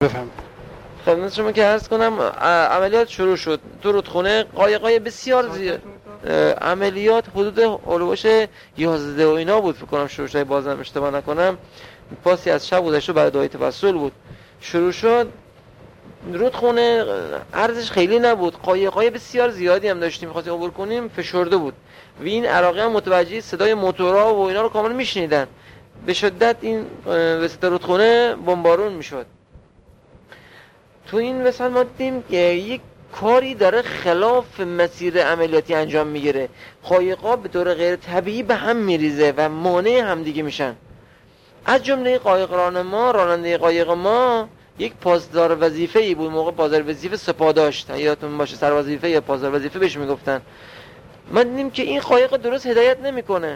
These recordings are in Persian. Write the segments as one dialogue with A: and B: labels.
A: بفهم.
B: خدمت شما که عرض کنم عملیات شروع شد تو رودخونه. قایقای بسیار زیاد عملیات حدود اولوش 11 و اینا بود فکر کنم شروع شد، بازم اشتباه نکنم پاسی از شب گذشته برای دعای توسل بود شروع شد. رودخونه عرضش خیلی نبود، قایقای بسیار زیادی هم داشتیم می‌خواستیم عبور کنیم، فشرده بود و این عراقی هم متوجه صدای موتورها و اینا رو کاملا میشنیدن. به شدت این وسط رودخونه بمبارون میشد. تو این وسط ما دیدیم که یک کاری داره خلاف مسیر عملیاتی انجام میگیره. قایقا به طور غیر طبیعی به هم میریزه و مانع همدیگه میشن. از جمله قایقران ما، راننده قایق ما یک پاسدار وظیفه‌ای بود. موقع پاسدار وظیفه سپاه داشت، یادتون باشه سر وظیفه یا پاسدار وظیفه بهش میگفتن. ما دیدیم که این قایق درست هدایت نمیکنه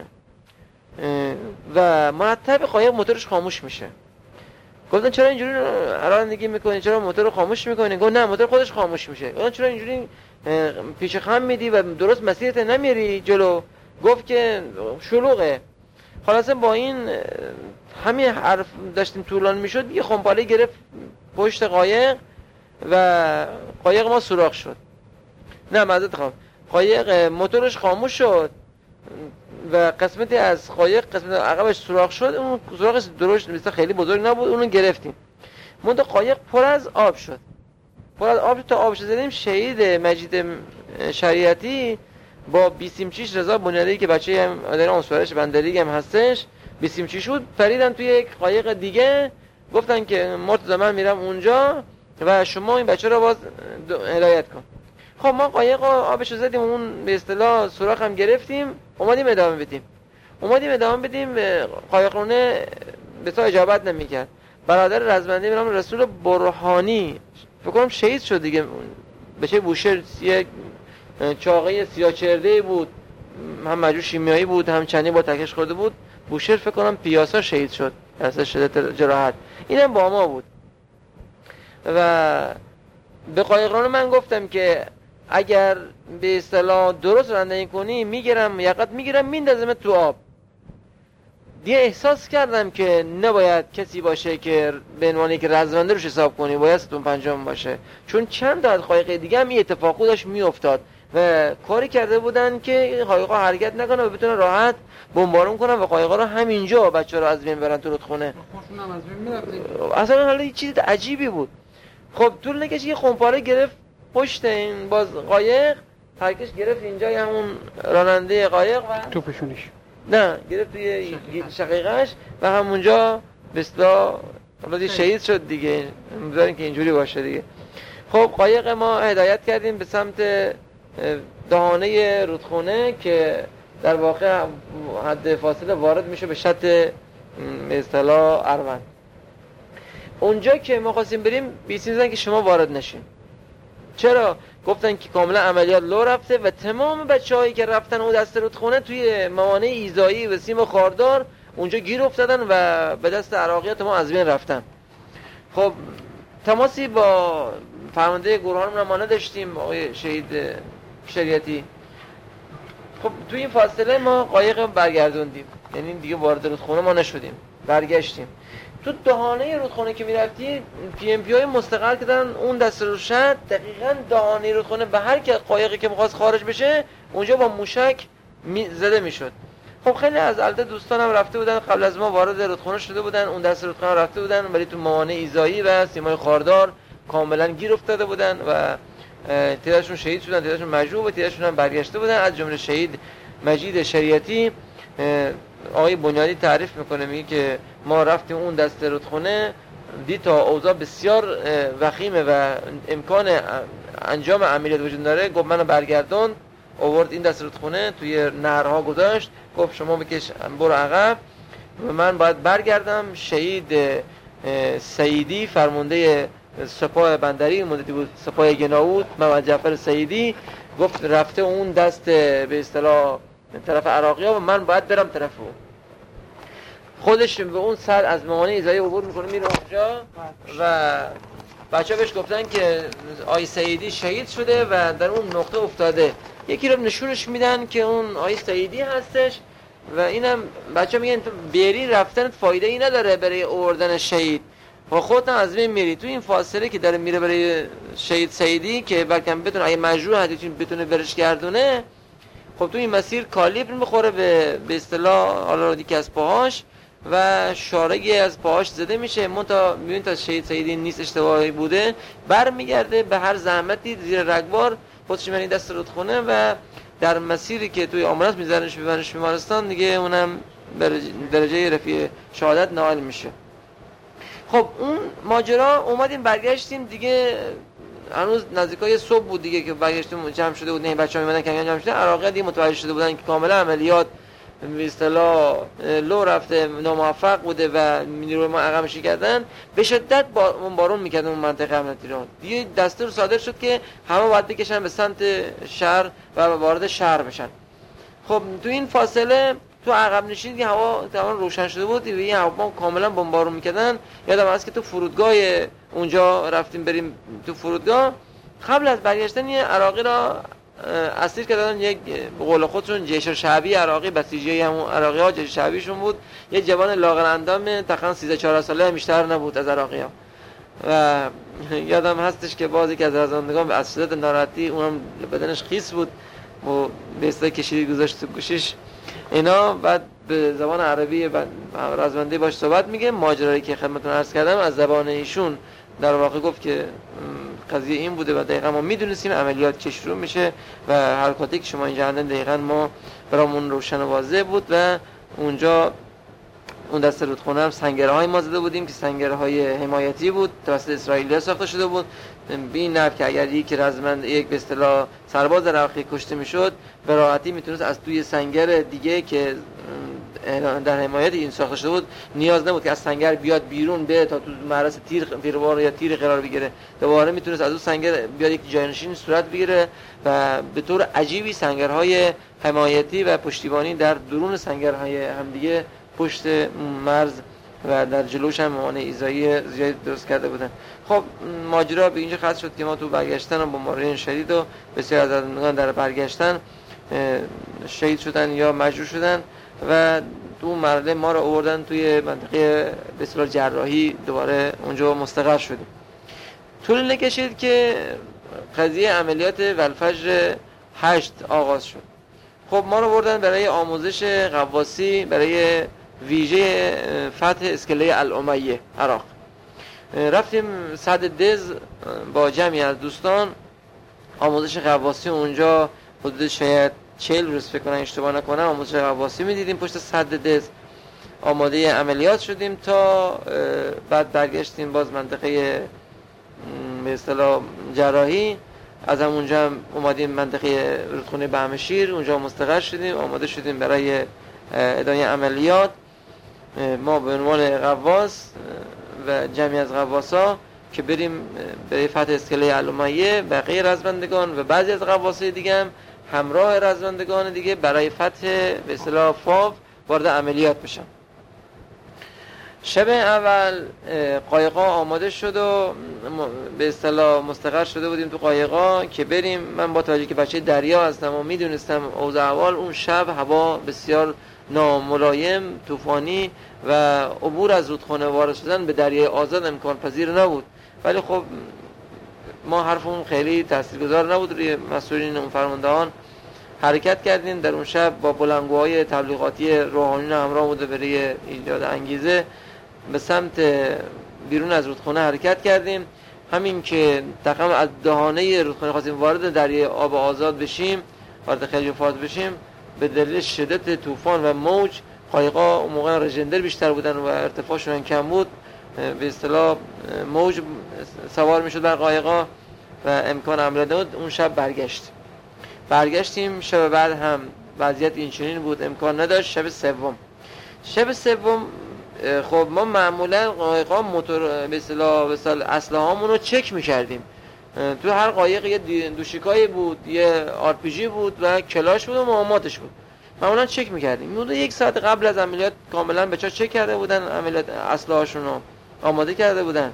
B: و مرتب قایق موتورش خاموش میشه. گفتن چرا اینجوری رانندگی میکنی، چرا موتور رو خاموش میکنی؟ گفت نه موتور خودش خاموش میشه. گفتن چرا اینجوری پیش خم میدی و درست مسیرت نمیری جلو؟ گفت که شلوغه. خلاصه با این همین حرف داشتیم طولانی میشد، یه خمپاله گرفت پشت قایق و قایق ما سوراخ شد. نه معذرت خواهم، قایق موتورش خاموش شد و قسمتی از قایق قسمت عقبش سوراخ شد. اون سوراخش درشت مثلا خیلی بزرگ نبود، اونو گرفتیم. منتها قایق پر از آب شد. پر از آب تا آبش زدیم. شهید مجید شریعتی با بیسیمچیش رضا بنیادی که بچه هم در انصارش بندری هم هستش، بیسیمچیش بود، پریدن توی یک قایق دیگه. گفتن که مرتضی من میرم اونجا و شما این بچه رو باز هدایت کن. خب ما قایق آبش رو زدیم، اون به اصطلاح سوراخ هم گرفتیم، اومدیم ادامه بدیم. قایقرونه به تو اجابت نمیکرد. برادر رزمنده به نام رسول برهانی فکر کنم شهید شد دیگه. بچه بوشهر یک چاقه سیاه چرده بود، هم مجروح شیمیایی بود، هم چنی با تکش خورده بود. بوشهر فکر کنم پیاسا شهید شد از شدت جراحت. اینم با ما بود و به قایقران من گفتم که اگر به اصطلاح درست رانندگی کنی میگیرم یقت میگیرم میندازم تو آب. دیگه احساس کردم که نباید کسی باشه که به عنوانی که رزمنده روش حساب کنی، باید ستون پنجم باشه، چون چند تا از قایق دیگه هم این اتفاقی داشت میافتاد و کاری کرده بودن که قایقا حرکت نکنه و بتونن راحت بمبارون کنن و قایقا رو همینجا بچه‌ها رو از بین برن تو رودخونه.
A: خودشون هم از بین میرفتن.
B: اصلا حالا یه چیز عجیبی بود. خب طول نکشید یه خمپاره گرفت پشت این باز قایق، ترکش گرفت اینجا همون راننده قایق و
A: توپشونیش
B: نه گرفت توی شقیقش و همونجا به اصطلاح شهید شد دیگه. می‌ذارین که اینجوری باشه دیگه. خب قایق ما هدایت کردیم به سمت دهانه رودخونه که در واقع حد فاصله وارد میشه به شط به اصطلاح اروند. اونجا که ما خواستیم بریم بیسیم زدن که شما وارد نشین. چرا؟ گفتن که کاملا عملیات لو رفته و تمام بچه‌هایی که رفتن اون دست رودخونه توی موانع ایذایی و سیم خاردار اونجا گیر افتادن و به دست عراقیات ما از بین رفتن. خب تماسی با فرمانده گروهان رمانه داشتیم آقای شهید شریعتی. خب توی این فاصله ما قایق برگردوندیم، یعنی دیگه وارد رودخونه ما نشدیم، برگشتیم. تو دهانه رودخونه که میرفتی پی ام پی های مستقر کردن اون دست رو شد دقیقاً دهانه رودخونه و هر که قایقی که می‌خواست خارج بشه اونجا با موشک زده میشد. خب خیلی از البته دوستانم رفته بودن قبل از ما وارد رودخونه شده بودن، اون دست رودخونه رفته بودن ولی تو موانع ایذایی و سیمای خاردار کاملا گیر افتاده بودن و تعدادشون شهید شدن، تعدادشون مجروح و تعدادشون هم برگشته بودن. از جمله شهید مجید شریعتی آقای بنیادی تعریف میکنه، میگه که ما رفتیم اون دست رودخونه دید تا اوضاع بسیار وخیمه و امکان انجام عملیات وجود داره. گفت منو برگردون، آورد این دست رودخونه توی نهرها گذاشت، گفت شما بکش برو عقب و من باید برگردم. شهید سیدی فرمانده سپاه بندری مدتی بود، سپاه گناوود، محمد جعفر سیدی، گفت رفته اون دست به اصطلاح طرف عراقی ها و من باید برم طرف اون. خودش به اون سر از موانع ایذایی عبور میکنه میره اونجا و بچه بهش گفتن که آی سیدی شهید شده و در اون نقطه افتاده. یکی رو نشونش میدن که اون آی سیدی هستش و اینم بچه میگن بری رفتن فایده ای نداره برای آوردن شهید و خودت از بین میری. تو این فاصله که داره میره برای شهید سیدی که بلکه بتونه اگه مجروح هدیتون بتونه برش گردونه، خب تو این مسیر کالیبر میخوره به اصطلاح حالا دیگه از پاهاش و شارگی از پاهاش زده میشه. منتها میبینید تا شهید سیدی نیست، اشتباهی بوده، برمیگرده به هر زحمتی زیر رگبار خودش میبرید دست رودخونه و در مسیری که توی آمبولانس میذارنش ببرنش بیمارستان دیگه اونم درجه رفیع شهادت نائل میشه. خب اون ماجرا اومدیم برگشتیم دیگه، هنوز نزدیکای صبح بود دیگه که برگشتیم جمع شده بود، نه بچه‌ها میمدن کمی جمع شده، عراقی دیگه متوجه شده بودن که کاملا عملیات به اصطلاح لو رفته، ناموفق بوده و نیروی ما عقب‌نشینی کردن، به شدت بارون می‌کرد اون منطقه عملیاتی رو. دیگه دستور صادر شد که همه باید بکشن به سمت شهر و وارد شهر بشن. خب تو این فاصله تو عقب نشینی که هوا تمام روشن شده بود، این هواپیما کاملا بمبارون می‌کردن. یادم هست که تو فرودگاه اونجا رفتیم بریم تو فرودگاه، قبل از برگشتن یه عراقی را اسیر کردن، یک به قول خودشون جیش شعبی عراقی، بسیجی همون عراقی‌ها جیش شعبیشون بود، یه جوان لاغر اندام تقریبا 13-14 ساله، بیشتر نبود از عراقی‌ها. و یادم هستش که بعضی که از رزمندگان از شدت ناراحتی، اونم بدنش خیس بود و به اصطلاح کشیدی گذاشت تو گوشش اینا، بعد به زبان عربی رزمنده باش صحبت میگه. ماجرایی که خدمتتون عرض کردم از زبان ایشون در واقع گفت که قضیه این بوده و دقیقا ما میدونستیم عملیات چه شروع میشه و حرکاتی که شما اینجا اندن دقیقا ما برامون روشن و واضح بود. و اونجا اون دست رودخونه هم سنگرهای ما زده بودیم که سنگرهای حمایتی بود، توسط اسرائیلی ساخته شده بود، به این نحو که اگر یک رزمند، یک به اصطلاح سرباز عراقی کشته میشد، به راحتی میتونست از توی سنگر دیگه که در حمایت این ساخته شده بود نیاز نبود که از سنگر بیاد بیرون به تا تو معرض تیروار یا تیر قرار بگیره، دوباره میتونست از اون سنگر بیاد یک جانشین صورت بگیره و به طور عجیبی سنگرهای حمایتی و پشتیبانی در درون سنگرهای همدیگه پشت مرز و در جلوش هم موانع ایزایی زیادی درست کرده بودن. خب ماجرا به اینجا ختم شد که ما تو برگشتن و بمباران شدید و بسیار از رزمندگان در برگشتن شهید شدن یا مجروح شدن و تو مرحله ما رو آوردن توی منطقه به اصطلاح جراحی، دوباره اونجا مستقر شدیم. طول نکشید که قضیه عملیات والفجر 8 آغاز شد. خب ما رو بردن برای آموزش غواصی برای ویژه فتح اسکله الامیه عراق. رفتیم سد دز با جمعی از دوستان آموزش غواصی اونجا، حدود شاید 40 روز فکر کنم اشتباه نکنم آموزش غواصی میدیدیم پشت سد دز. آماده عملیات شدیم تا بعد برگشتیم باز منطقه به اصطلاح جراحی. از همونجا هم اومدیم منطقه رودخونه بهمشیر، اونجا مستقر شدیم، آماده شدیم برای ادامه عملیات. ما به عنوان غواص و جمعی از غواصا که بریم برای فتح اسکله الامیه، بقیه رزمندگان و بعضی از غواصای دیگه هم همراه رزمندگان دیگه برای فتح به اصطلاح فاو وارد عملیات بشن. شب اول قایقا آماده شد و به اصطلاح مستقر شده بودیم تو قایقا که بریم. من با توجه که بچه دریا هستم و میدونستم اوضاع احوال، اون شب هوا بسیار ناملایم، طوفانی و عبور از رودخانه وارد شدن به دریای آزاد امکان پذیر نبود. ولی خب ما حرفمون خیلی تاثیرگذار نبود روی مسئولین اون فرماندهان. حرکت کردیم در اون شب با بلندگوهای تبلیغاتی روحانیون همراه بوده برای ایجاد انگیزه به سمت بیرون از رودخانه حرکت کردیم. همین که تقریبا از دهانه رودخانه خواستیم وارد دریای آب آزاد بشیم، وارد خلیج فارس بشیم، به دلیل شدت طوفان و موج قایقا اون موقع رژندر بیشتر بودن و ارتفاعشون کم بود، به اصطلاح موج سوار میشد بر قایقا و امکان عملیات نبود. اون شب برگشتیم. شب بعد هم وضعیت اینچنین بود، امکان نداشت. شب سوم خب ما معمولا قایقا موتور به اصطلاح اسلحه‌هامون رو چک می‌کردیم. تو هر قایق یه دوشیکایی بود، یه RPG بود و کلاش بود و مهماتش بود. معمولا چک می‌کردیم. حدود یک ساعت قبل از عملیات کاملا بچه‌ها چک کرده بودن، عملیات اسلحه‌هاشون رو آماده کرده بودن.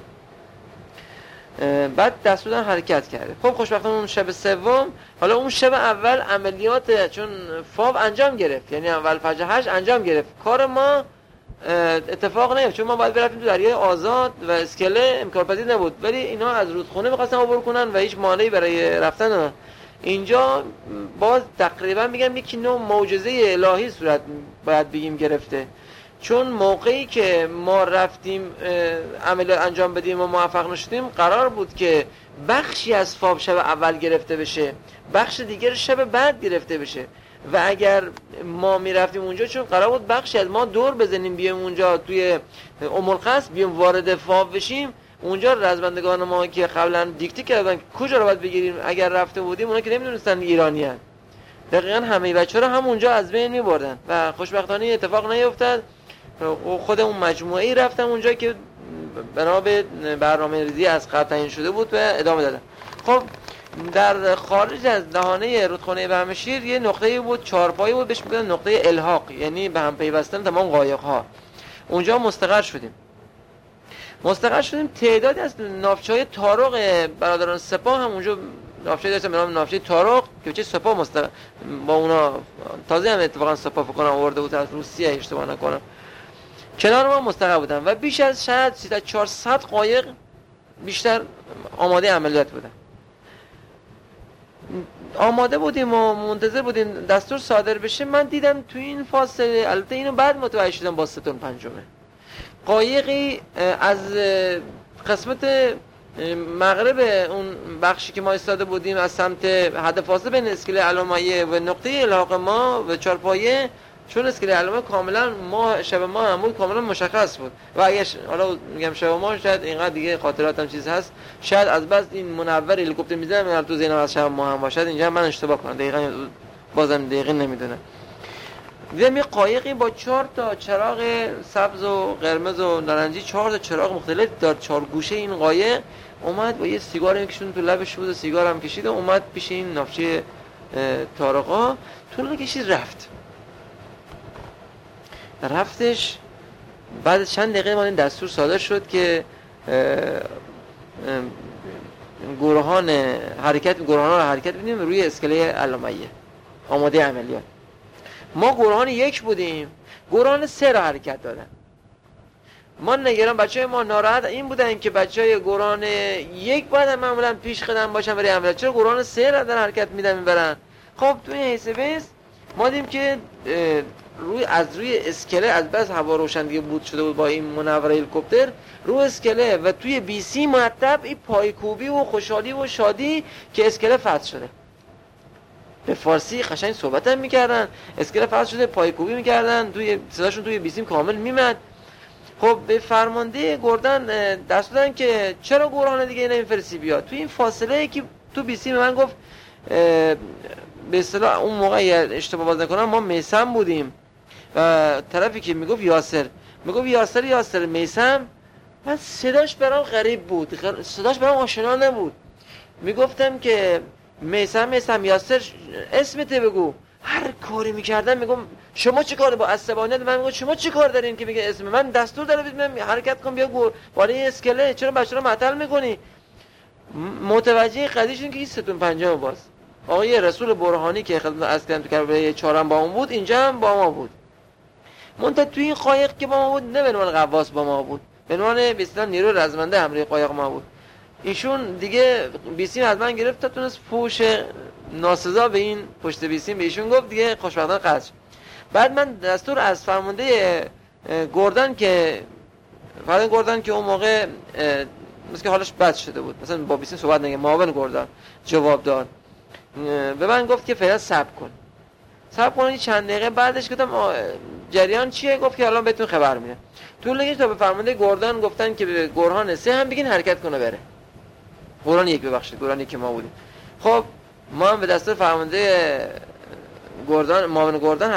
B: بعد دست بودن حرکت کرده. خب خوشبختانه اون شب سوم، حالا اون شب اول عملیات چون فاو انجام گرفت، یعنی اول فجر 8 انجام گرفت. کار ما اتفاق نیفت، چون ما باید برفتیم تو دریای آزاد و اسکله امکان پذیر نبود، ولی اینا از رودخونه می‌خواستن عبور کنن و هیچ مانعی برای رفتن اینجا باز تقریبا میگم یکی نوع معجزه الهی صورت باید بگیم گرفته. چون موقعی که ما رفتیم عمل انجام بدیم و موفق نشدیم، قرار بود که بخشی از فاب شب اول گرفته بشه، بخش دیگر شب بعد گرفته بشه و اگر ما میرفتیم اونجا، چون قرار بود بخشی از ما دور بزنیم بیایم اونجا توی ام القصر بیایم وارد فاب بشیم، اونجا رزمندگان ما که قبلا دیکته کردن کجا رو باید بگیریم، اگر رفته بودیم اونا که نمیدونستن ایرانی هستن، دقیقاً همه بچه‌ها رو هم اونجا از بین می‌بردن و خوشبختانه اتفاق نیفتاد. خود اون مجموعه‌ای رفتم اونجا که بنا به برنامه‌ریزی از قبل تعیین شده بود و ادامه دادم. خب در خارج از دهانه رودخانه بهمشیر یه نقطه‌ای بود، چهارپایه بود، بهش میگن نقطه الحاق، یعنی به هم پیوستن تمام قایق‌ها. اونجا مستقر شدیم. تعدادی از ناوچه‌های طارق برادران سپاه هم اونجا ناوچه‌ای داشتن به نام ناوچه طارق که چه سپاه با اونا تازه هم اتفاقا سپاه فکر کنم آورده بود از روسیه اشتباه نکنم، کنار ما مستقر بودن و بیش از شاید 400 قایق بیشتر آماده عملیات بودن. آماده بودیم و منتظر بودیم دستور صادر بشه. من دیدم تو این فاصله، البته اینو بعد متوجه شدم با ستون پنجمه، قایقی از قسمت مغرب اون بخشی که ما ایستاده بودیم از سمت حد فاصله بین اسکله علامایه و نقطه الحاق ما و چهارپایه، چون اسکله علامه کاملا شب ما هم بود کاملا مشخص بود و اگه حالا میگم شب ما شاید اینقدر دیگه خاطراتم چیز هست، شاید از بس این منور هلیکوپتر میزنم تو ذهنم از شب ما هم باشد، اینجا من اشتباه کنم دقیقاً بازم دقیقاً نمیدونم. دیدم یه قایقی با 4 تا چراغ سبز و قرمز و نارنجی، 4 تا چراغ مختلف در 4 گوشه این قایق اومد با یه سیگار میکشون تو لبش بود و سیگار هم کشید و اومد پیش این ناوچه طارقا، طول کشید رفتش. بعد چند دقیقه ما این دستور صادر شد که گروهان رو حرکت بدیم روی اسکله علامایه آماده عملیات. ما گروهان 1 بودیم، گروهان 3 را حرکت دادن. ما نگران بچهای ما ناراحت این بودن که بچهای گروهان 1 باید معمولا پیش قدم باشن برای عملیات، چرا گروهان 3 را در حرکت میبرن؟ خب تو این حیث بیس ما دیدیم که روی اسکله از بس هوا روشن دیگه بود شده بود با این منور هلیکوپتر رو اسکله و توی بی سی مرتب این پایکوبی و خوشحالی و شادی که اسکله فتح شده. به فارسی قشنگ صحبت هم میکردن، اسکله فتح شده، پایکوبی میکردن، صداشون توی بی سی کامل میمد. خب به فرمانده گردن دست دادن که چرا گروهان دیگه نمیفرستی بیاد. توی این فاصله که تو بی سی به من گفت، به اصطلاح اون موقع اشتباه باز نکنم ما میثم بودیم و طرفی که میگفت یاسر میثم، من صداش برام غریب بود، صداش برام آشنا نبود. میگفتم که میثم یاسر اسمت بگو. هر کاری میکردم میگم شما چی کار با عصبانیت من میگم شما چی کار دارین که میگه اسم من دستور داره بدم حرکت کن بیا بالای اسکله، چرا بچه‌ها رو معطل میکنی؟ متوجه قضیه شدن که این ستون پنجم باز آقای رسول برهانی که خدمت عرض کردم تو کربلای 4 با ما بود، اینجا هم با ما بود. منتها توی این قایق که با ما بود نه به عنوان غواص با ما بود، به عنوان به اصطلاح نیروی رزمنده همراه قایق ما بود. ایشون دیگه بیسیم از من گرفت تا تونست فوش ناسزا به این پشت بیسیم به ایشون گفت، دیگه خوشبختانه قطع. بعد من دستور از فرمانده گردن که اون موقع مثل که حالش بد شده بود، مثلا با بیسیم صحبت نگه، معاون گردن جواب داد به من گفت که فعلا صبر کن. چند دقیقه بعدش گفتم جریان چیه؟ گفت که الان بهتون خبر میدم. طول تا به فرمانده گردن گفتن که به گروهان 3 هم بگین حرکت کنه بره. گروهان 1 گروهانی که ما بودیم. خب ما هم به دستور فرمانده گردن معاون گردن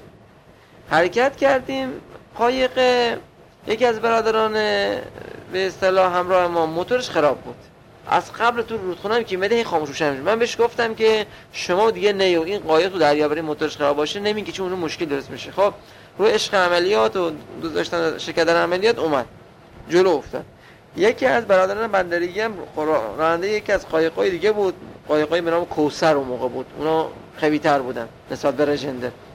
B: حرکت کردیم. قایق یکی از برادران به اصطلاح همراه ما موتورش خراب بود. از قبل تو رودخونه که میده خاموش روشن میشه. من بهش گفتم که شما دیگه نیو این قایق تو دریا برای موتورش خراب باشه نمیگی که چون اون مشکل درست میشه. خب رو عشق عملیات و دوست داشتن شرکت در عملیات اومد جلو افتاد. یکی از برادران بندرگی هم راننده یکی از قایق‌های دیگه بود، قایق‌های به نام کوثر اون موقع بود، اونا قوی‌تر بودن نسبت به رژنده.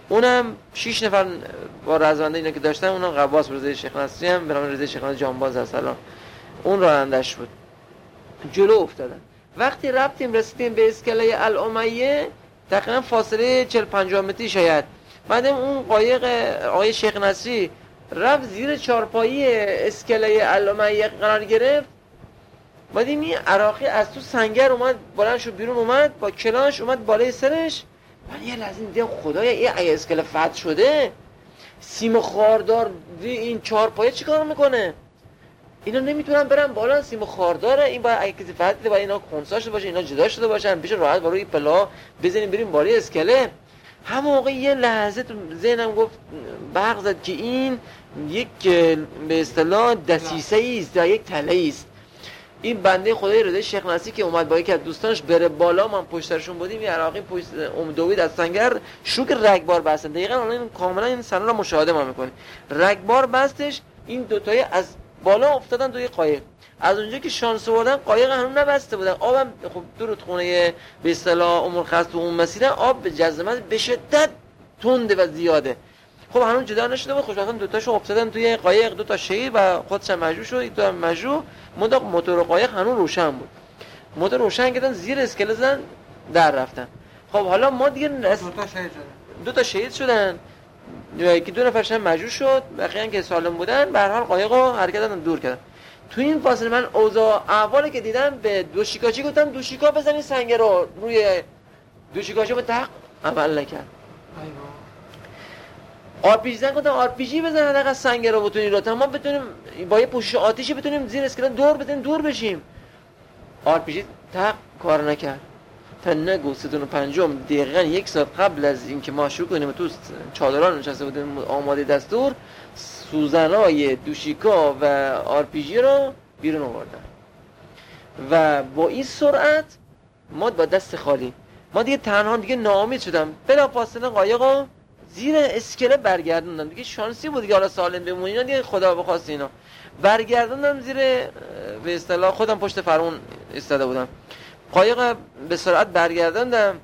B: اونم 6 نفر با رزمنده اینا که داشتن، اونم قواس رضای شیخ نصری هم به نام رضای شیخ نصری جانباز ارسلان اون رانندش بود. جلو افتادن. وقتی رسیدیم به اسکله الامیه تقریبا فاصله 40-50 متری شاید. بعدم اون قایق آقای شیخ نصری رفت زیر چارپایی اسکله الامیه قرار گرفت. بعدیم این عراقی از تو سنگر اومد بلند شد بیرون، اومد با کلاش اومد بالای سرش. من یه لحظه دیدم خدایا این اسکله فتح شده، سیم خاردار این چارپایه چیکار میکنه؟ اینا نمیتونن برن بالا، سیم خارداره، این باید اگه کسی فتح دیده باید اینا خنثی شده باشه، اینا جدا شده باشن، پیش راحت بالای پلا بزنیم بریم بالای اسکله. همون موقع یه لحظه تو ذهنم گفت برق زد که این یک به اصطلاح دسیسه است، یک تله است. این بنده خدای رضای شیخ نصری که اومد با یکی از دوستانش بره بالا، من پشترشون بودیم، این عراقی پشت دوید از سنگر شوک رگبار بستن. دقیقاً الان کاملا این صحنه رو مشاهده ما میکنیم. رگبار بستش، این دوتایی از بالا افتادن توی قایق. از اونجا که شانس آوردن قایق هنوز نبسته بودن، آبم خب دور خونه به اصطلاح امور خاص تو اون مسیر آب به جزمت به شدت تنده و زیاده. خب هنوز جدا نشده بود. خوشبختانه دو تاشون افتادن توی قایق، دو تا شهید و خودش مجروح شد، یک تا مجروح. موتور قایق هنوز روشن بود. موتور روشن کردن، زیر اسکله زدن، در رفتن. خب حالا ما دیگه دو تا شهید شدن، یکی دو نفرش هم مجروح شد، بقیه که سالم بودن. به هر حال قایقو حرکت دادن دور کردن. تو این فاصله من اوضاع احوالی که دیدم به دوشیکاچی گفتم دوشیکا بزنید سنگ رو روی دوشیکاچی، به تق عمل نکرد. آرپیجی زن گفتم آرپیجی بزن حداقل سنگ رو بتونی رو ما بتونیم با یه پوشش آتیشی بتونیم زیر اسکله دور بزنیم دور بشیم. آرپیجی تق کار نکرد. تا نگو 3:50 دقیقاً یک ساعت قبل از اینکه ما شروع کنیم تو چادران نشسته بودیم آماده دستور، سوزنای دوشیکا و آرپیجی رو بیرون آوردن و با این سرعت ما با دست خالی، ما دیگه تنها دیگه ناامید شدم. بلافاصله قایقو زیر اسکله برگردوندم. دیگه شانسی بود دیگه، حالا سالم بمونی اینا دیگه خدا بخواست اینا. برگردوندم زیر به اصطلاح خودم پشت فرمون ایستاده بودم. قایق به سرعت برگردوندم.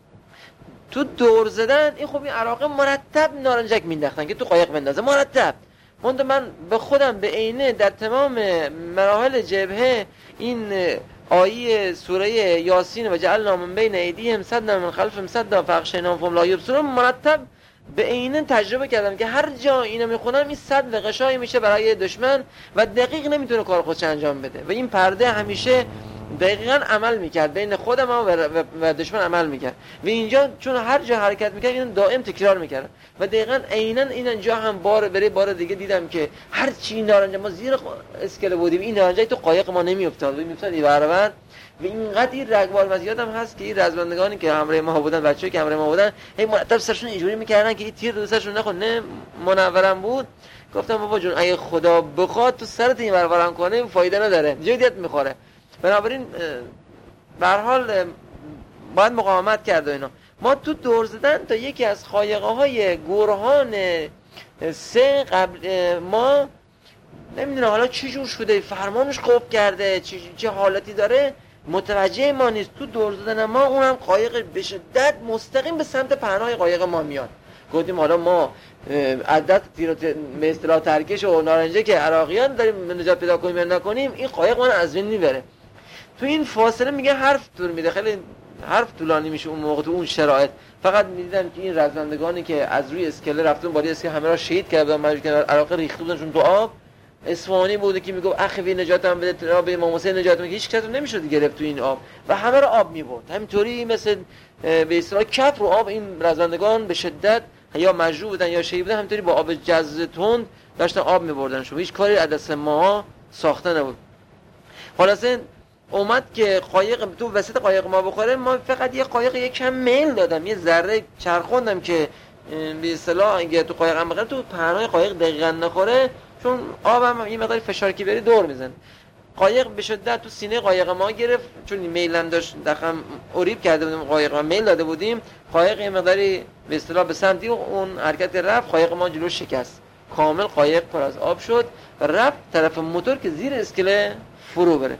B: تو دور زدن این خب این عراقی مرتب نارنجک مینداختن که تو قایق بندازه، مرتب. من به خودم به عینه در تمام مراحل جبهه این آیه سوره یاسین و جعلنا من بین ایدیهم سدا من خلفهم سدا فاغشیناهم فهم لا یبصرون مرتب به عینه تجربه کردم که هر جا اینو میخونم این صد و غشایی میشه برای دشمن و دقیق نمیتونه کار خودش انجام بده و این پرده همیشه دقیقاً عمل میکرد بین خودم و دشمن عمل میکرد و اینجا چون هر جا حرکت میکرد این دائم تکرار میکرد و دقیقاً عیناً اینجا هم بار دیگه دیدم که هر چی نارنجک ما زیر اسکله بودیم این نارنجک تو قایق ما نمیافتاد و میافتاد این برابر و اینقدر این رگبار وضعیتم هست که این رزمندگانی که همراه ما بودن، بچه‌ای که همراه ما بودن، هی مرتب سرشون اینجوری میکردن که این تیر دوستشون نخوره. نه منورم بود، گفتم بابا جون اگه خدا بخواد تو سرت این ورورم کنه فایده نداره، جدیت میخوره. بنابراین به هر حال باید مقاومت کرد و اینا. ما تو دور زدن تا یکی از خایقه‌های گورهان سه قبل ما نمیدونم حالا چی جور شده، فرمانش قفل کرده، چه حالتی داره متوجه ما نیست. تو دور زدن ما اونم قایق به شدت مستقیم به سمت پهنای قایق ما میاد. گفتیم حالا ما عدد به اصطلاح ترکش و نارنجه که عراقیان داریم نجات پیدا کنیم یا نکنیم این قایق ما از بین میبره. تو این فاصله میگه حرف طول میده، خیلی حرف طولانی میشه اون موقع تو اون شرایط. فقط میدیدم که این رزمندگانی که از روی اسکله رفتن بالای اسکله همه را شهید کردن، مجبور کردن عراق ریخته بودنشون تو آب. اصفهانی بوده که میگفت اخوی نجاتم بده، به امام حسین نجات میده، هیچ کسی نمیشد گرفت تو این آب و همه را آب میبرد. همینطوری مثل به اصطلاح کف رو آب این رزمندگان به شدت یا مجروح بودن یا شهید بودن، همینطوری با آب جز تند داشتن آب میبردنشون. هیچ کاری از دست ما ساخته نبود. خلاصه اومد که قایق تو وسط قایق ما بخوره، ما فقط یه قایق یکم میل دادم، یه ذره چرخوندم که به اصطلاح اگه تو قایق هم بخوره تو پهنای قایق دقیقاً نخوره، چون آبم یه مقدار فشار کی بری دور میزنه. قایق به شدت تو سینه قایق ما گرفت، چون میلم داشت دقیقاً اوریب کرده بودیم قایق ما، میل داده بودیم، قایق یه مقداری به اصطلاح به سمتی اون حرکت رفت، قایق ما جلو شکست، کامل قایق پر از آب شد و رفت طرف موتور که زیر اسکله فرو بره.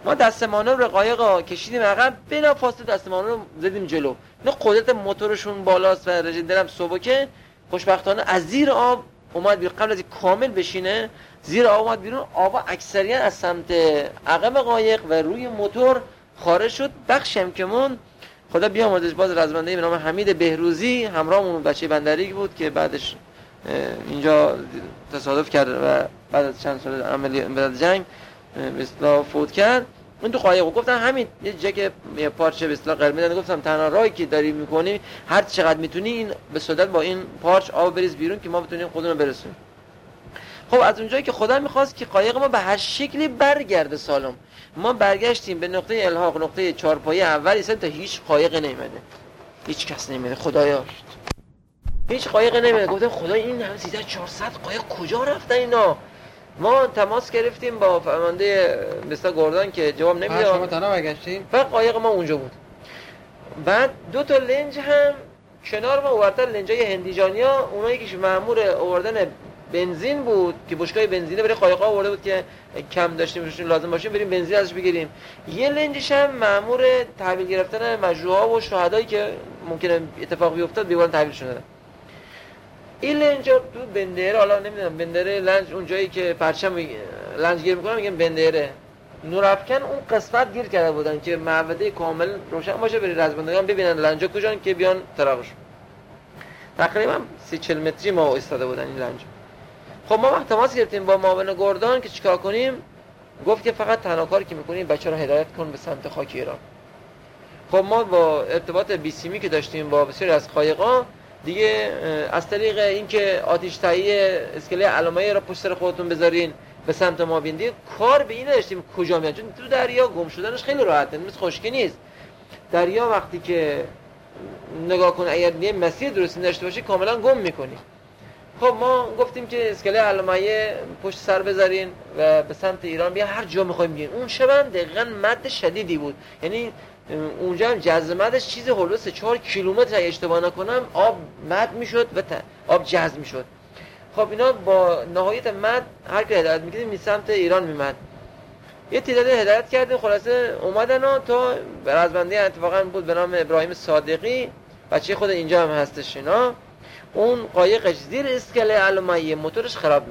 B: ما دست مانور رو قایقا کشیدیم عقب، بلافاصله دست مانور رو زدیم جلو. نه قدرت موتورشون بالاست و رژیدرم سبکه، خوشبختانه از زیر آب اومد بیرون. قبل از کامل بشینه زیر آب اومد بیرون، آب اکثریت از سمت عقب قایق و روی موتور خارج شد. بخشی هم که مون خدا بیامرزش باز رزمنده به نام حمید بهروزی همراهمون بچه بندری بود که بعدش اینجا تصادف کرد و بعد از چند سال عملیات جنگ به اصطلاح فوت کرد. اون تو قایق گفتن همین یه جک یه پارچه به اصطلاح قرمز میدن، گفتم تنها راهی که داری میکنی هر چقدر میتونی این به سرعت با این پارچ آب بریز بیرون که ما بتونیم خودمون رو برسونیم. خب از اونجایی که خدا میخواست که قایق ما به هر شکلی برگرده سالم، ما برگشتیم به نقطه الحاق، نقطه چارپایه اول ایستادیم تا هیچ قایق نمیاد، هیچ کس نمیاد، خدایا هیچ قایق نمیاد. گفتم خدا این هم 3400 قایق کجا رفتن اینا؟ ما تماس گرفتیم با فرمانده بستا گردان که جواب نمیده.
A: شما تنها برگشتین؟
B: فقط قایق ما اونجا بود. بعد دو تا لنج هم کنار ما آوردن، لنجای هندیجانیا، اونایی که مأمور آوردن بنزین بود که بشکای بنزینه برای قایق‌ها آورده بود که کم داشتیم لازم باشیم بریم بنزین ازش بگیریم. یه لنجش هم مأمور تحویل گرفتن مجروحا و شهدایی که ممکنه اتفاق بیفتاد بیارن تحویل شدن. این لنج تو بندره، حالا نمیدونم بندره لنج اون جایی که پرچم لنج گیر میکنن میگن بندره، نورافکن اون قسمت گیر کرده بودن که معبده کامل روشن باشه برای رزمندگان ببینن لنجا کجان که بیان تراقش. تقریبا 30-40 متری ما ایستاده بودن این لنج. خب ما وقت تماس گرفتیم با معاون گردان که چیکار کنیم، گفت که فقط تنها کاری که میکنیم بچه‌ها رو هدایت کن به سمت خاک ایران. خب ما با ارتباط بیسیمی که داشتیم با بسیاری از قایق‌ها دیگه از طریق اینکه آتش تهیه اسکله علامه‌ای را پشت سر خودتون بذارین به سمت ما بیندید، کار به این نداشتیم کجا میاد، چون تو دریا گم شدنش خیلی راحته، مثل خشکی نیست. دریا وقتی که نگاه کن اگر یه مسیر درستی داشته باشی کاملا گم می‌کنی. خب ما گفتیم که اسکله علامه‌ای پشت سر بذارین و به سمت ایران بیا، هر جا می‌خوایم بیاین. اون شب دقیقاً مد شدیدی بود، یعنی اونجا هم جذب مدش چیز حدود 3-4 کیلومتر اگه اشتباه نکنم آب مد میشد و آب جذب میشد. خب اینا با نهایت مد هر کی هدایت می‌کردیم می سمت ایران میمد. یه تعداد هدایت کردیم، خلاصه اومدن و تا رزمنده اتفاقا بود به نام ابراهیم صادقی، بچه خود اینجا هم هستش. اینا اون قایقش زیر اسکله علامه‌ای موتورش خراب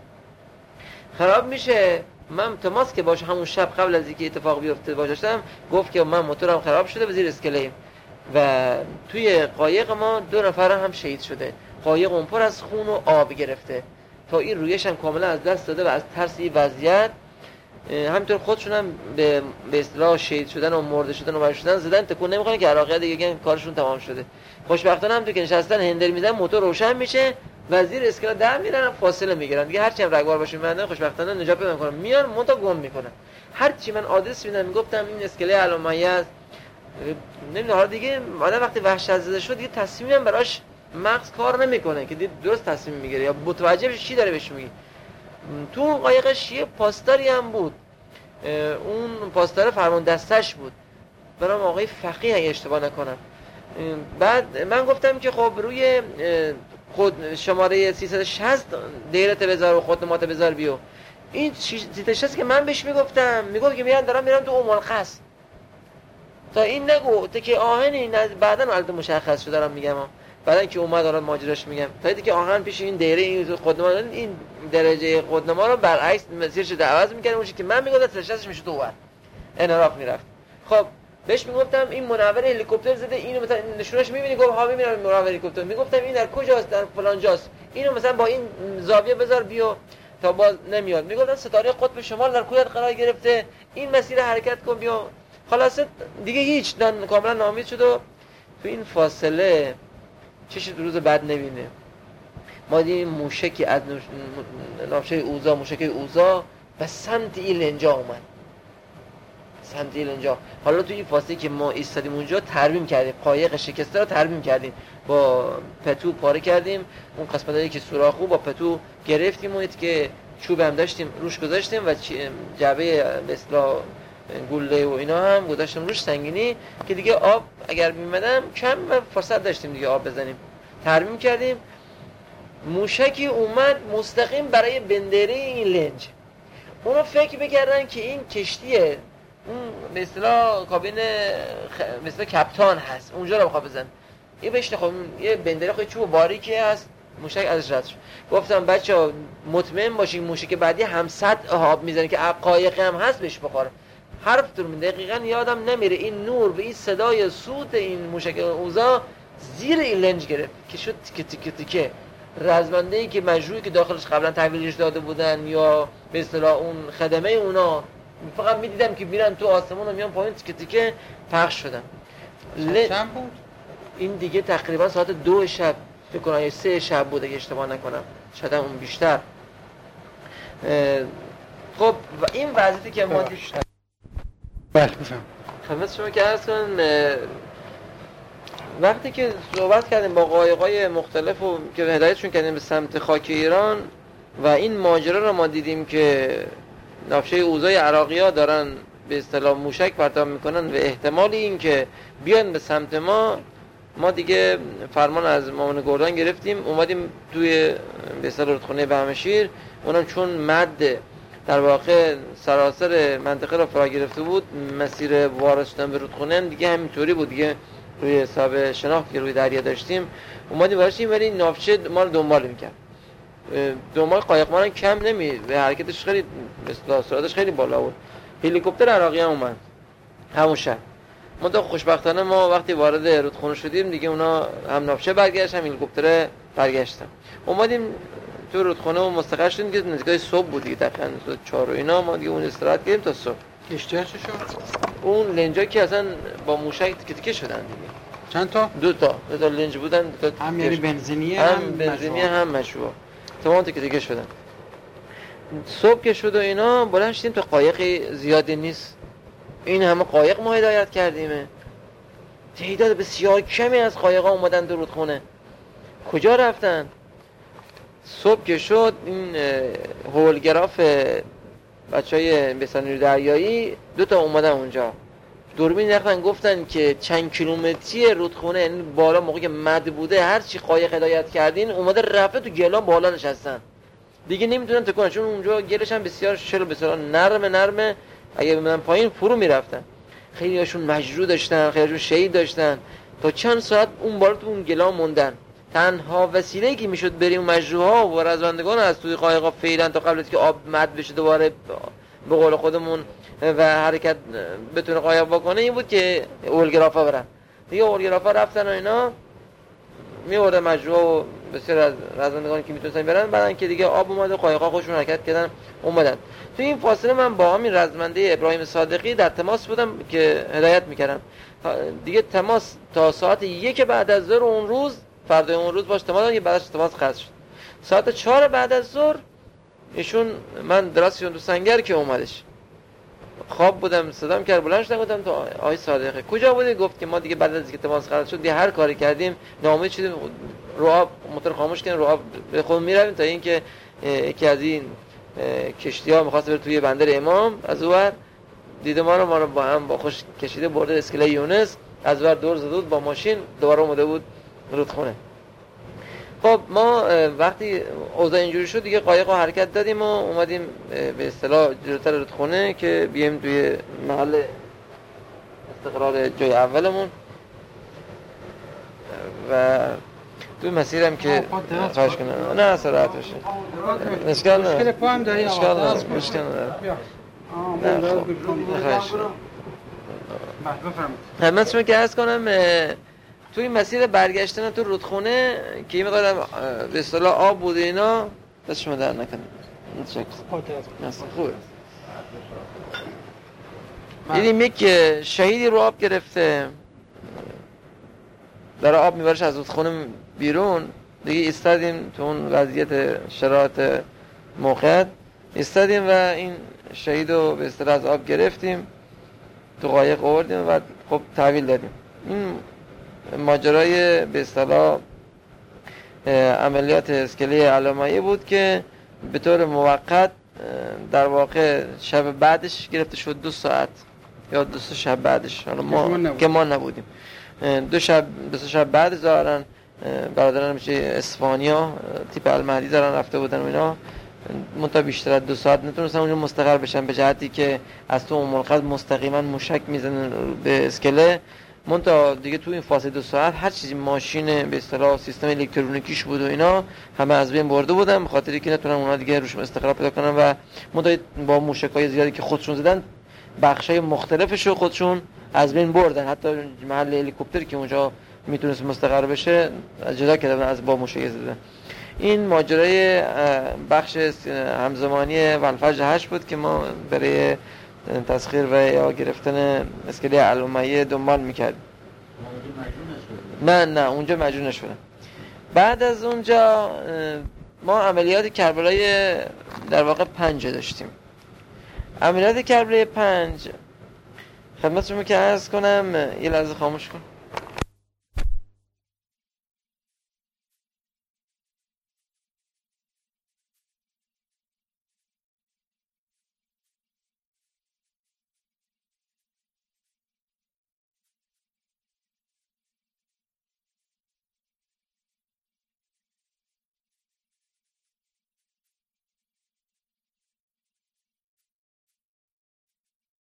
B: میشه. من تماس که باشه همون شب قبل از اینکه اتفاق بیفته باشم، گفت که من موتورم خراب شده به زیر اسکله و توی قایق ما 2 نفر هم شهید شده. قایق اون پر از خون و آب گرفته، تا این رویش هم کاملا از دست داده و از ترس این وضعیت همینطور خودشون هم به اصطلاح شهید شدن و مرده شدن و مرده شدن زدن تکون نمیخوره که عراقی‌ها دیگه کارشون تمام شده. خوشبختانه هم تو که نشستن هندل میزنن موتور روشن میشه و زیر اسکله در میرن، فاصله میگیرن دیگه. هرچی هم رگبار باشه من خوشبختانه نجات پیدا میکنن، میان مونتا گم میکنن. هرچی من آدرس میدم میگفتم این اسکله علامه‌ای است، نمیدونم حالا دیگه آدم وقتی وحشت زده شد دیگه تصمیمم براش مغز کار نمیکنه که درست تصمیم میگیره یا متوجه بشه چی داره بهش میگه. تو اون قایقش یه پاسداری هم بود، اون پاسدار فرمان دستش بود به نام آقای فقیه اگه اشتباه نکنم. بعد من گفتم که خب روی خود شماره 360 دیرت بذار و خدمات بذار بیو. این 360 که من بهش میگفت که دارم تو ام القصر، تا این نگو که آهنی بعدن البته مشخص شد دارم میگم، بعدن که اومد دارم ماجراش میگم، تا اینکه که آهن پیش این دیره این خدمات این درجه خدمات رو برعکس مسیرش رو عوض می‌کردم، اون چیزی که من میگفتم 360 میشد اون انحراف میرفت. خب بهش میگفتم این منور هلیکوپتر زده، اینو مثلا نشونش میبینی، گفت ها میبینم منور هلیکوپتر، میگفتم این در کجاست، در فلان جاست، اینو مثلا با این زاویه بذار بیو تا باز نمیاد، میگفتم ستاره قطب شمال در کجا قرار گرفته، این مسیر حرکت کن بیو. خلاصه دیگه هیچ کاملا ناامید شد و تو این فاصله چش روز بعد نبینه ما دیدیم موشکی از نافشه اوزا، موشک اوزا به سمت این لنجا اومد، سمت این لنجا. حالا تو این فاصله که ما ایستادیم اونجا ترمیم کردیم، قایق شکسته رو ترمیم کردیم، با پتو پاره کردیم، اون قسمتایی که سوراخو با پتو گرفتیم و که چوب هم داشتیم روش گذاشتیم و جعبه به اصطلاح گوله و اینا هم گذاشتیم روش سنگینی که دیگه آب اگر میمدم کم فرصت داشتیم دیگه آب بزنیم. ترمیم کردیم، موشکی اومد مستقیم برای بندره این لنج. اونا فکر میکردن که این کشتی اون به اصطلاح کابین مثل کپتان هست، اونجا رو بخواد بزن. یه بهش خب یه بندری خیلی چوب باریکی هست، موشک ازش رد شد. گفتم بچه‌ها مطمئن باشین موشک بعدی هم سطح آب میزنه که قایق هم هست بهش بخوره. حرفتون من دقیقاً یادم نمیره این نور به این صدای سوت این موشک اوزا زیر این لنج گرفت که شد تیکه تیکه. رزمنده‌ای که مجروحی که داخلش قبلا تحویلش داده بودن یا به اصطلاح اون خدمه اونا فقط میدیدم که میرن تو آسمون و میان پایین تیکه تیکه پخش شدن.
A: چند بود؟
B: این دیگه تقریبا ساعت 2 شب فکر کنم یا 3 شب بود اگه اشتباه نکنم، شاید اون بیشتر. خب و این وضعیتی که ما خدمت شما که عرض کنم وقتی که صحبت کردیم با قایق‌های مختلف و که هدایتشون کردیم به سمت خاک ایران و این ماجرا رو ما دیدیم که نافشه اوزای عراقی‌ها دارن به اصطلاح موشک پرتاب میکنن و احتمالی این که بیان به سمت ما دیگه فرمان از مامان گردان گرفتیم، اومدیم توی به اصطلاح رودخونه بهمشیر. اونم چون مد در واقع سراسر منطقه را فرا گرفته بود، مسیر وارد شدن به رودخونه دیگه همینطوری بود دیگه، روی حساب شناخت که روی دریا داشتیم اومدیم وارشیم، ولی نافشه ما رو دنبال میکرد. دنبال قایق ما رو کم به حرکتش خیلی مثلا سرعتش خیلی بالا بود. هلیکوپتر عراقی هم اومد همون شب. ما خوشبختانه ما وقتی وارد رودخونه شدیم دیگه اونا هم نافشه برگشت هم هلیکوپتر برگشتن. اومدیم تو رودخونه و مستقر شدیم که نزدیکای صبح بود دیگه، تقریبا 4 و اینا ما دیگه اون استراحت کردیم تا صبح.
A: اشتیاق چه شد؟
B: اون لنجا که اصلا با موشک تیکه شدن دیگه.
A: چند تا؟
B: 2 تا لنج بودن.
A: هم یعنی بنزینی
B: هم مشروع. تمام تیکه شدن. صبح که شد و اینا بلند شدیم تا قایق زیادی نیست. این همه قایق ما هدایت کردیمه. تعداد بسیار کمی از قایق‌ها اومدن تو رودخونه. کجا رفتن؟ صبح که شد این هولگراف بچهای بسانیر دریایی 2 تا اومدن اونجا. دوربین رفتن گفتن که چند کیلومتری رودخونه، یعنی بالا موقعی که مد بوده هر چی قایق هدایت کردین اومده رفته تو گلان بالا نشستن. دیگه نمیتونن تکون، چون اونجا گلش هم بسیار شل بسیار نرمه، اگه بمونن پایین فرو میرفتن. خیلی هاشون مجروح داشتن، خیلی هاشون شهید داشتن. تا چند ساعت اون بالا تو اون گلان موندن. تنها وسیله‌ای که میشد بریم مجروحا و رزمندگان از توی قایق‌ها فعلا تا قبل از که آب مد بشه دوباره به قول خودمون و حرکت بتونه قایق بکنه این بود که اولگرافا برن. دیگه اولگرافا رفتن و اینا میوردن مجروح و بسیار از رزمندگانی که میتونستن برن، بعدن که دیگه آب اومد و قایق‌ها خودشون حرکت کردن اومدن. تو این فاصله من با همین رزمنده ابراهیم صادقی در تماس بودم که هدایت میکردم. دیگه تماس تا ساعت 1 بعد از ظهر اون روز، فردای اون روز باش تماس دادم که بعدش تماس قطع شد. ساعت 4 بعد از ظهر ایشون من درستشون تو سنگر که اومدش. خواب بودم صدام کرد بلند شدم گفتم تو آقای صادقی کجا بودی؟ گفت که ما دیگه بعد از اینکه تماس قطع شد دیگه هر کاری کردیم ناامید شدیم، رو آب موتور خاموش کردیم، رو آب به خود میرویم تا اینکه یکی از این کشتی‌ها می‌خواست بره توی بندر امام، از اونور دیده ما رو با هم با خوش کشیده برده اسکله یونس، از اونور دور زده بود با ماشین دوباره اومده بود رودخونه. خب ما وقتی اوضاع اینجوری شد دیگه قایق رو حرکت دادیم و اومدیم به اصطلاح جلوتر رودخونه که بیایم توی محل استقرار جای اولمون و توی مسیرم که خواهش کنم نه سرعت بشه اشکال نه
A: مشکل پا هم داری
B: اشکال نداره خدمت شما که عرض کنم توی مسیر برگشتن تو رودخونه که این مقدار به اصطلاح آب بود اینا دست شما در نکنه خوبه. دیدیم یک شهیدی رو آب گرفته در آب میبرش از رودخونه بیرون. دیگه ایستادیم تو اون وضعیت شرایط موقعیت ایستادیم و این شهید رو به اصطلاح از آب گرفتیم تو قایق آوردیم و خب تحویل دادیم. این ماجرای به اصطلاح عملیات اسکله علامایی بود که به طور موقت در واقع شب بعدش گرفته شد 2 ساعت یا 2 شب بعدش، حالا ما نبودیم. 2 شب بعد ظاهرا برادران میشه اصفهانیا تیپ المهدی دارن رفته بودن و اینا منتها بیشتر از 2 ساعت نتونستن اونجا مستقر بشن، به جهتی که از تو ام القصر مستقیما موشک میزنن به اسکله. منتها دیگه تو این فاصله 2 ساعت هر چیزی ماشین به اصطلاح سیستم الکترونیکیش بود و اینا همه از بین برده بودن، به خاطر اینکه نتونن اونا دیگه روش استقرار پیدا کنن و منتها با موشکای زیادی که خودشون زدن بخشای مختلفش رو خودشون از بین بردن. حتی محل هلیکوپتر که اونجا میتونست مستقر بشه جدا کردن از با موشک زدن. این ماجرای بخش همزمانی ولفجر 8 بود که ما برای تسخیر و یا گرفتن اسکله الامیه دنبال میکردیم. نه اونجا مجبور نشدم. بعد از اونجا ما عملیات کربلای در واقع 5 داشتیم. عملیات کربلای 5 خدمت شما که عرض کنم، یه لحظه خاموش کن.